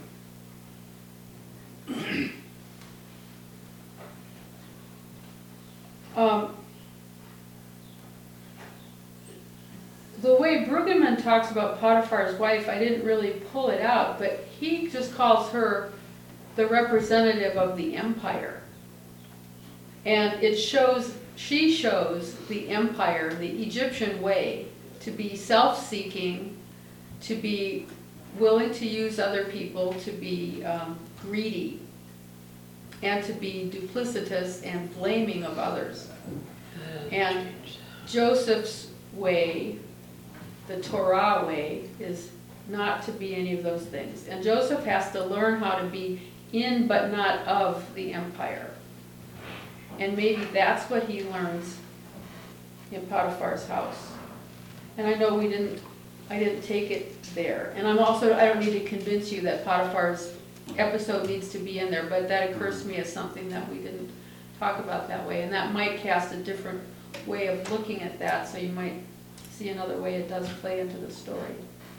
The way Brueggemann talks about Potiphar's wife, I didn't really pull it out, but he just calls her the representative of the empire. And she shows the empire, the Egyptian way, to be self-seeking, to be willing to use other people, to be greedy, and to be duplicitous and blaming of others. And Joseph's way, the Torah way, is not to be any of those things. And Joseph has to learn how to be in but not of the empire. And maybe that's what he learns in Potiphar's house. And I know I didn't take it there. And I don't need to convince you that Potiphar's episode needs to be in there, but that occurs to me as something that we didn't talk about that way. And that might cast a different way of looking at that, so you might see another way it does play into the story.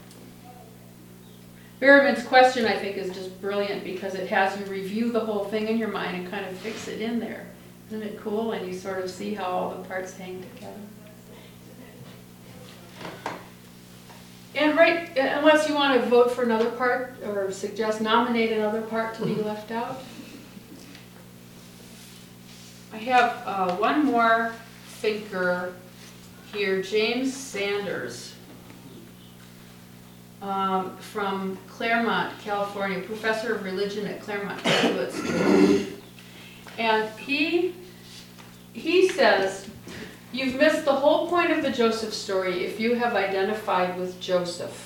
Berriman's question, I think, is just brilliant because it has you review the whole thing in your mind and kind of fix it in there. Isn't it cool? And you sort of see how all the parts hang together. And unless you want to vote for another part or nominate another part to be left out. I have one more thinker here, James Sanders, from Claremont, California, professor of religion at Claremont Graduate School. And he says, you've missed the whole point of the Joseph story if you have identified with Joseph.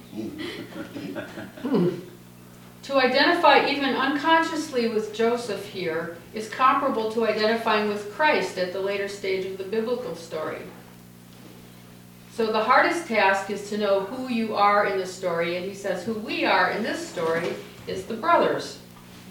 To identify even unconsciously with Joseph here is comparable to identifying with Christ at the later stage of the biblical story. So the hardest task is to know who you are in the story, and he says who we are in this story is the brothers.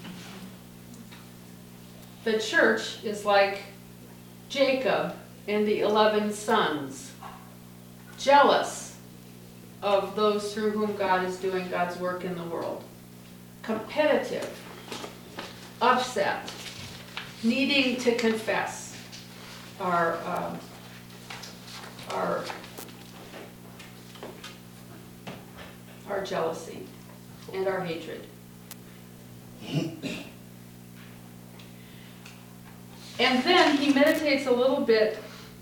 The church is like Jacob and the 11 sons, jealous of those through whom God is doing God's work in the world, competitive, upset, needing to confess our jealousy and our hatred. And then he meditates a little bit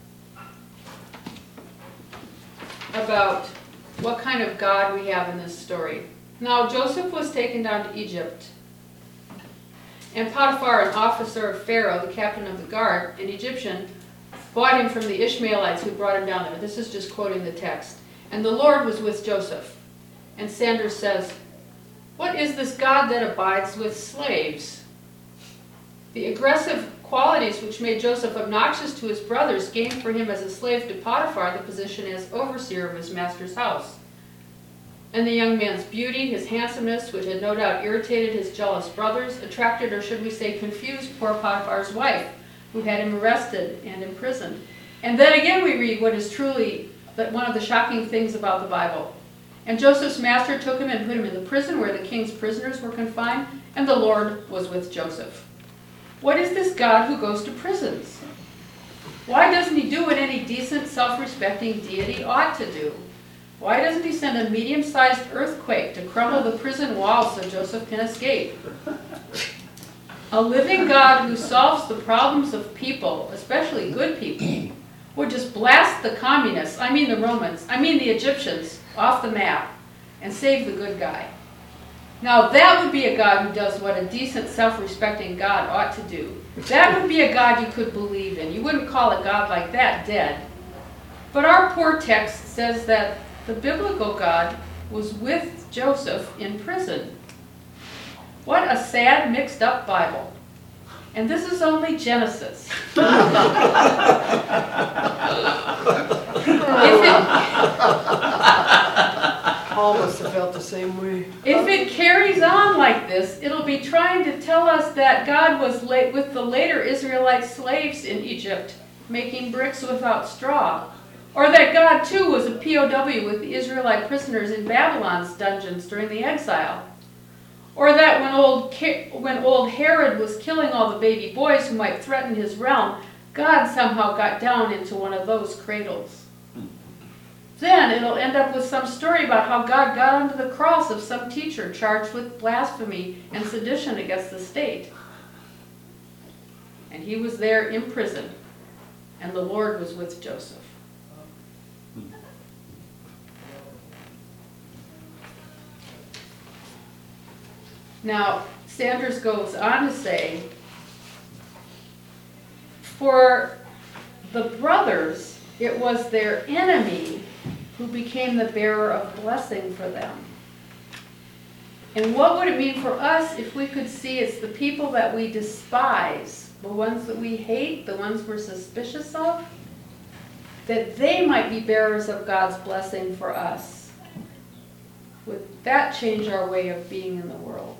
about what kind of God we have in this story. Now, Joseph was taken down to Egypt, and Potiphar, an officer of Pharaoh, the captain of the guard, an Egyptian, bought him from the Ishmaelites who brought him down there. This is just quoting the text. And the Lord was with Joseph. And Sanders says, what is this God that abides with slaves? The aggressive qualities which made Joseph obnoxious to his brothers gained for him as a slave to Potiphar the position as overseer of his master's house. And the young man's beauty, his handsomeness, which had no doubt irritated his jealous brothers, attracted, or should we say confused, poor Potiphar's wife, who had him arrested and imprisoned. And then again we read what is truly one of the shocking things about the Bible. And Joseph's master took him and put him in the prison where the king's prisoners were confined, and the Lord was with Joseph. What is this God who goes to prisons? Why doesn't he do what any decent, self-respecting deity ought to do? Why doesn't he send a medium-sized earthquake to crumble the prison walls so Joseph can escape? A living God who solves the problems of people, especially good people, would just blast the communists, I mean the Romans, I mean the Egyptians, off the map and save the good guy. Now that would be a God who does what a decent, self-respecting God ought to do. That would be a God you could believe in. You wouldn't call a God like that dead. But our poor text says that the biblical God was with Joseph in prison. What a sad, mixed-up Bible. And this is only Genesis. Paul must have felt the same way. If it carries on like this, it'll be trying to tell us that God was with the later Israelite slaves in Egypt, making bricks without straw. Or that God too was a POW with the Israelite prisoners in Babylon's dungeons during the exile. Or that when old Herod was killing all the baby boys who might threaten his realm, God somehow got down into one of those cradles. Then it'll end up with some story about how God got onto the cross of some teacher charged with blasphemy and sedition against the state. And he was there in prison, and the Lord was with Joseph. Now, Sanders goes on to say, for the brothers, it was their enemy who became the bearer of blessing for them. And what would it mean for us if we could see it's the people that we despise, the ones that we hate, the ones we're suspicious of, that they might be bearers of God's blessing for us? Would that change our way of being in the world?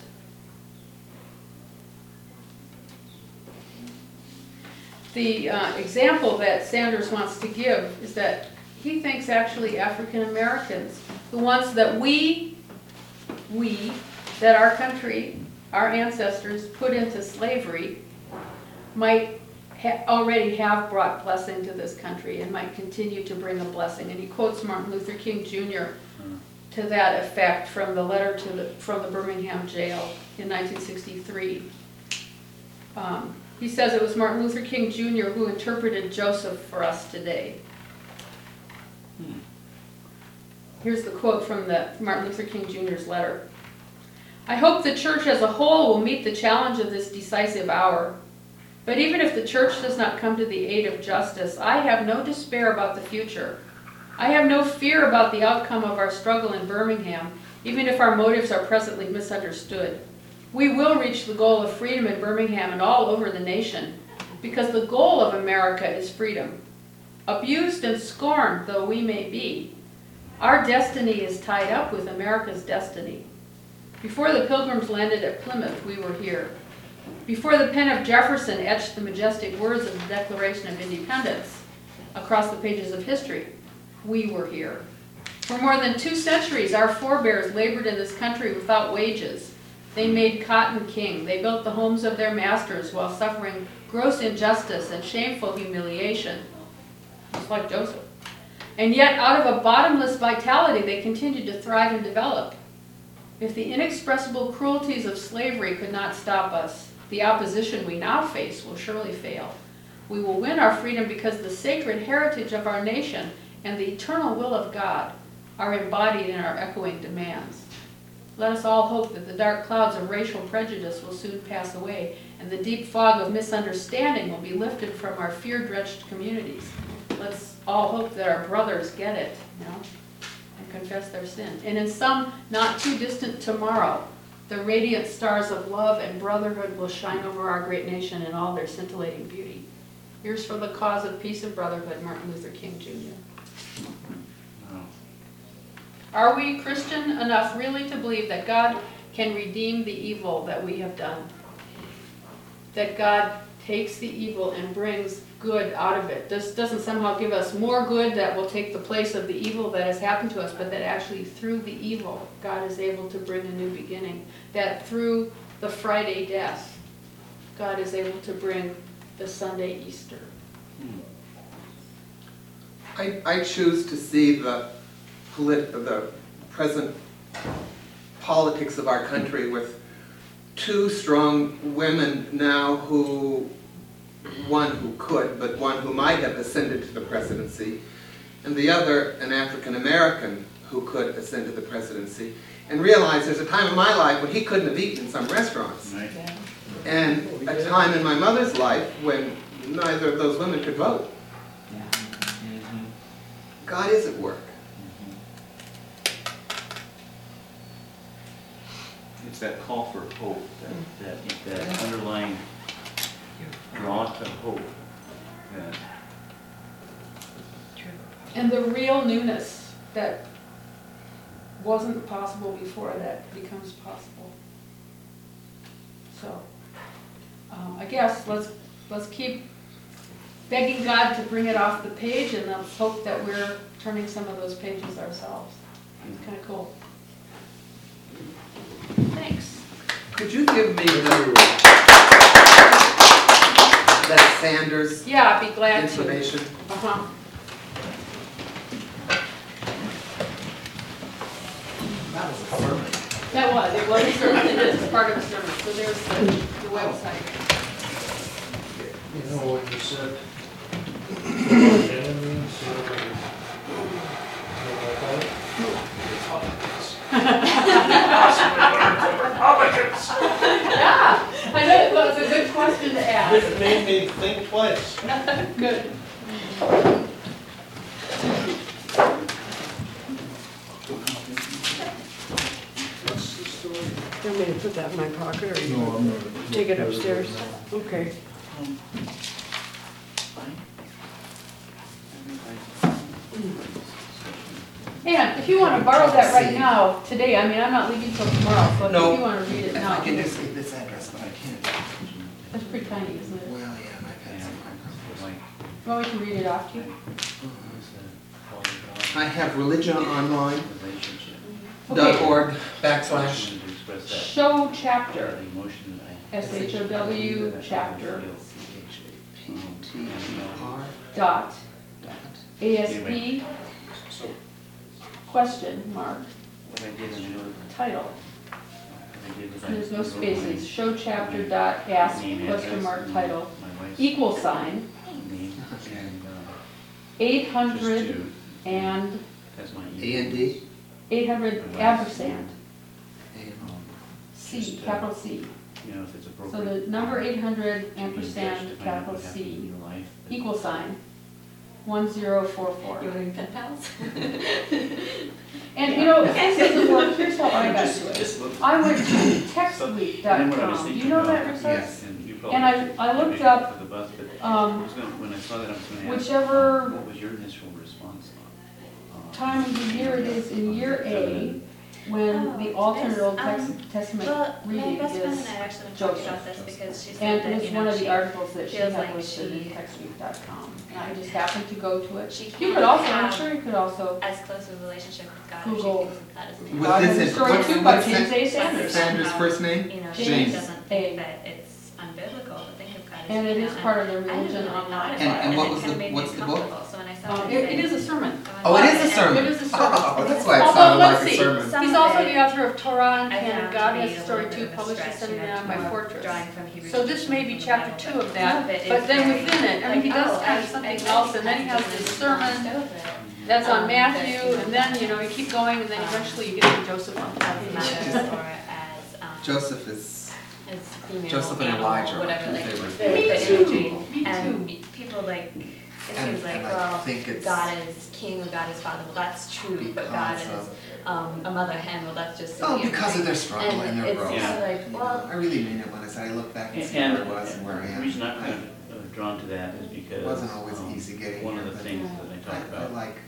The example that Sanders wants to give is that he thinks actually African Americans, the ones that that our country, our ancestors put into slavery, might already have brought blessing to this country and might continue to bring a blessing. And he quotes Martin Luther King Jr. to that effect from the letter from the Birmingham jail in 1963. He says it was Martin Luther King Jr. who interpreted Joseph for us today. Here's the quote from Martin Luther King Jr.'s letter. I hope the church as a whole will meet the challenge of this decisive hour. But even if the church does not come to the aid of justice, I have no despair about the future. I have no fear about the outcome of our struggle in Birmingham, even if our motives are presently misunderstood. We will reach the goal of freedom in Birmingham and all over the nation, because the goal of America is freedom. Abused and scorned though we may be, our destiny is tied up with America's destiny. Before the Pilgrims landed at Plymouth, we were here. Before the pen of Jefferson etched the majestic words of the Declaration of Independence across the pages of history, we were here. For more than 2 centuries, our forebears labored in this country without wages. They made cotton king. They built the homes of their masters while suffering gross injustice and shameful humiliation, just like Joseph. And yet, out of a bottomless vitality, they continued to thrive and develop. If the inexpressible cruelties of slavery could not stop us, the opposition we now face will surely fail. We will win our freedom because the sacred heritage of our nation and the eternal will of God are embodied in our echoing demands. Let us all hope that the dark clouds of racial prejudice will soon pass away and the deep fog of misunderstanding will be lifted from our fear-drenched communities. Let's all hope that our brothers get it, and confess their sin. And in some not too distant tomorrow, the radiant stars of love and brotherhood will shine over our great nation in all their scintillating beauty. Here's for the cause of peace and brotherhood, Martin Luther King Jr. Are we Christian enough really to believe that God can redeem the evil that we have done? That God takes the evil and brings good out of it. This doesn't somehow give us more good that will take the place of the evil that has happened to us, but that actually through the evil, God is able to bring a new beginning. That through the Friday death, God is able to bring the Sunday Easter. I choose to see the present politics of our country with 2 strong women now one who could, but one who might have ascended to the presidency, and the other an African American who could ascend to the presidency, and realize there's a time in my life when he couldn't have eaten in some restaurants. Right. And a time in my mother's life when neither of those women could vote. God is at work. It's that call for hope, that underlying draw to hope. And the real newness that wasn't possible before that becomes possible. So, I guess let's keep begging God to bring it off the page, and let's hope that we're turning some of those pages ourselves. It's kind of cool. Thanks. Could you give me that Sanders Yeah, I'd be glad to. information? Uh-huh. That was a sermon. It was a sermon, it is part of a sermon, so there's the website. You know what you said? Enemies, Republicans. Yeah, I know, it was a good question to ask. It made me think twice. Good. Do you want me to put that in my pocket, or you No, I'm not. take it upstairs? Okay. And if you want to borrow that right now, today, I mean, I'm not leaving till tomorrow, so No. if you want to read it now. I can just get this address, but I can't. That's pretty tiny, isn't it? Well, yeah, my iPad's in You want me to read it off to you? I have religioonline.org / Show chapter, SHOW chapter dot ASP question mark title. There's no spaces. Show chapter dot ask question mark title equal sign 800 and A&D? 800 ampersand C, capital C. So the number 800 ampersand capital C equal sign 1044. You want to be pen pals? And you know, if this doesn't work, here's how I got to it. I went to textweek.com. You know that resource? Yes. And I looked up whichever What was your initial response? time of the year it is in year A, when the alternate Old Testament Well, my reading best friend is, and I actually talked about this because she said and that, it was you one know, of the she articles that she feels had like listed in she- textweek.com. And I just happened to go to it. She You can't could also, I'm have sure you could also, as close a relationship with God Google. as she thinks that is Was God this has a it? story What's- too by what's James that? A. Sanders. Sanders' first name? You know, James. she doesn't A. think that it's unbiblical to think of God as And it you is know, part of the I didn't religion really online. thought about And it, what it was kinda the- made me what's the book? uncomfortable. So when I saw It is a sermon. Oh, it is a sermon. It is a sermon. Oh, that's why it Although, sounded let's like a see, sermon. Some he's of also it the author of Torah and I Canon. found God to has be a a story little too, bit of a published and stretch, sending you it know, on by to Fortress. drawing from Hebrews So this may be from the chapter Bible, 2 of but some that, of it but is then very, within it, I mean, he like, does oh, kind of I something really else, and then he has passed this it sermon over. that's on that, Matthew, you know, and then, you know, you keep going, and then eventually you get to Joseph on top of Matters it. or as, Joseph is, as female, Joseph and animal, Elijah are whatever, my like, two the favorites. imagery. Me And too. people like, it And- seems like, and I well, think it's God is king or God is father, well, that's true, but God because is, of, a mother hen, well, that's just. oh, you know, because of their struggle and their it's growth. kind of like, You know, well, I really mean it when I say I look back and see where I was and where I The am. reason I'm kind of drawn to that is because. It wasn't always easy getting One here, of the but things that I talk I about. like,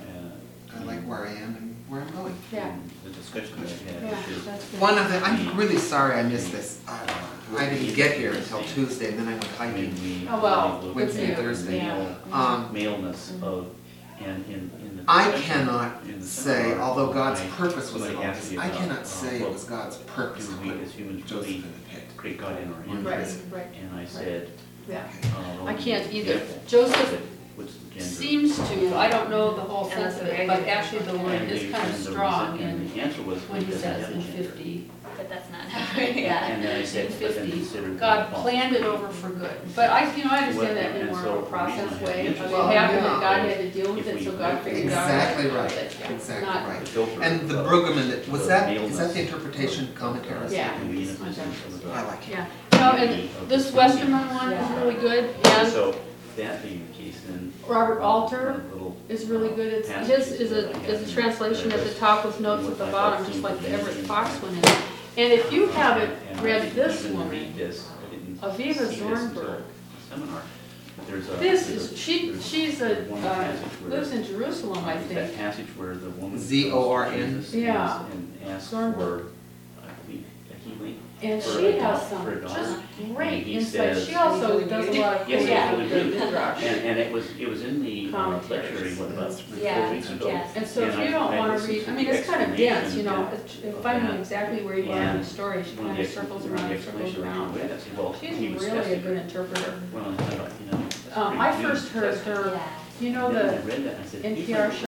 I like where I am and where I'm going. Yeah. The discussion that I had, Yeah, which is. that's good. One of the, I'm really sorry I missed this. I didn't get here until Tuesday and then I went hiking. When we Oh, well, really look Wednesday and at the Thursday. male- Um, Maleness of, and in the. I discussion cannot in the say, seminar, although God's I- purpose was somebody in all asked this, me I about, cannot say it well, was God's purpose to do we put as humans Joseph really in the pit. create God in our Right. image? Right, And I said, yeah. well, I can't either. yeah, Joseph what's the gender? seems to, I don't know the whole sense of it, but actually the word And is the- kind of and the strong reason- and in, the answer was when he because it says had a in gender. 50. but that's not how, yeah. And then I said, but then 50, consider. God planned it over for good. But I, you know, I understand that in And more so of a process the reason I way. have It interest in happened it and God had to deal with if it, we so God look figured out. Exactly how to right, do it, yeah. exactly Not- right. filter And the of Brueggemann, was the that, is maleness that the interpretation commentary? Yeah. and the innocence of the- I like it. Yeah, no, and this Westerman one is really good, and So, that being the case, then. Robert Alter one little, is really good. It's, passages his is that I a had translation at the in top with notes at the bottom, just like the Everett Fox one is. And if you haven't And I read didn't this even woman, read this. I didn't Aviva see this until Zornberg. the seminar. There's a. This there's is, a- she's there's one passage where- lives in Jerusalem, I That think. passage where the woman. Z-O-R-N? goes to Jesus Yeah. And asks Zornberg. for, I believe, a healing. And For she a has daughter- some for a daughter. just great And he insight. says- She also does a lot of Yes, coaching really, with the really. Midrash. And it was in the Commentaries. lectionary, what, about Yeah, 4 weeks ago? yes. And so if And you don't I wanna listened read, to I mean, the it's kind of dense, you know, explanation of finding that. exactly where you are in the And story, she One kind of of the circles one of the around, circles explanations around. I read, I said, well, She's he was really a testing good her. interpreter. Well, I thought, that's I pretty good first heard testing. her, Yeah. you know, And then the I read that, I said, he's NPR like,